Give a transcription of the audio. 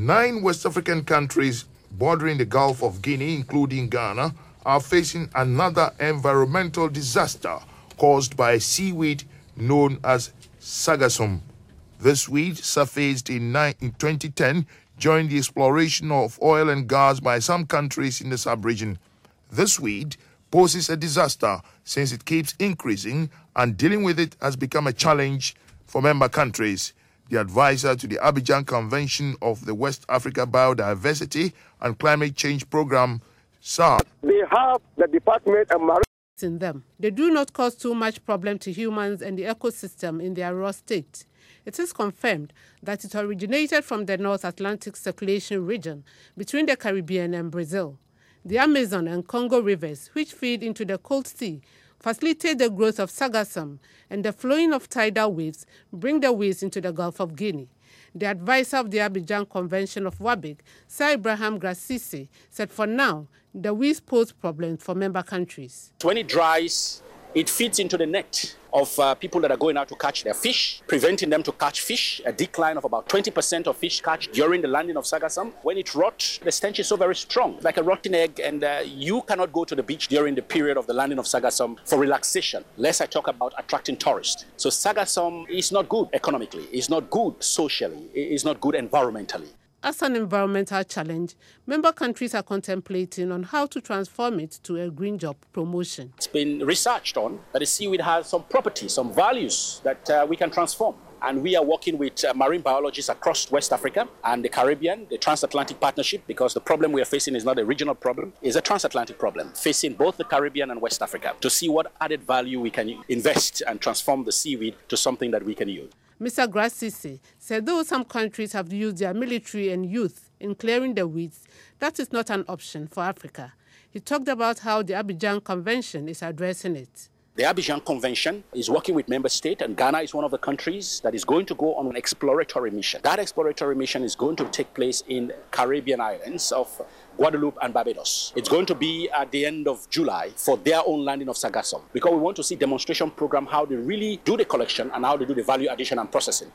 9 West African countries bordering the Gulf of Guinea, including Ghana, are facing another environmental disaster caused by a seaweed known as sargassum. This weed surfaced in 2010 during the exploration of oil and gas by some countries in the sub-region. This weed poses a disaster since it keeps increasing, and dealing with it has become a challenge for member countries. The advisor to the Abidjan Convention of the West Africa Biodiversity and Climate Change Program, SAR. They have the Department of Marine in them. They do not cause too much problem to humans and the ecosystem in their raw state. It is confirmed that it originated from the North Atlantic circulation region between the Caribbean and Brazil. The Amazon and Congo rivers, which feed into the Cold Sea, facilitate the growth of sargassum, and the flowing of tidal waves bring the waste into the Gulf of Guinea. The advisor of the Abidjan Convention of WABIC, Sir Ibrahim Grassisi, said for now, the weeds pose problems for member countries. When it dries, it feeds into the net of people that are going out to catch their fish, preventing them to catch fish, a decline of about 20% of fish catch during the landing of sargassum. When it rots, the stench is so very strong, like a rotten egg, and you cannot go to the beach during the period of the landing of sargassum for relaxation, lest I talk about attracting tourists. So sargassum is not good economically, it's not good socially, it's not good environmentally. As an environmental challenge, member countries are contemplating on how to transform it to a green job promotion. It's been researched on that the seaweed has some properties, some values that we can transform. And we are working with marine biologists across West Africa and the Caribbean, the transatlantic partnership, because the problem we are facing is not a regional problem, it's a transatlantic problem facing both the Caribbean and West Africa, to see what added value we can invest and transform the seaweed to something that we can use. Mr. Grassisi said though some countries have used their military and youth in clearing the weeds, that is not an option for Africa. He talked about how the Abidjan Convention is addressing it. The Abidjan Convention is working with member states, and Ghana is one of the countries that is going to go on an exploratory mission. That exploratory mission is going to take place in Caribbean islands of Guadeloupe and Barbados. It's going to be at the end of July for their own landing of sargassum, because we want to see demonstration program how they really do the collection and how they do the value addition and processing.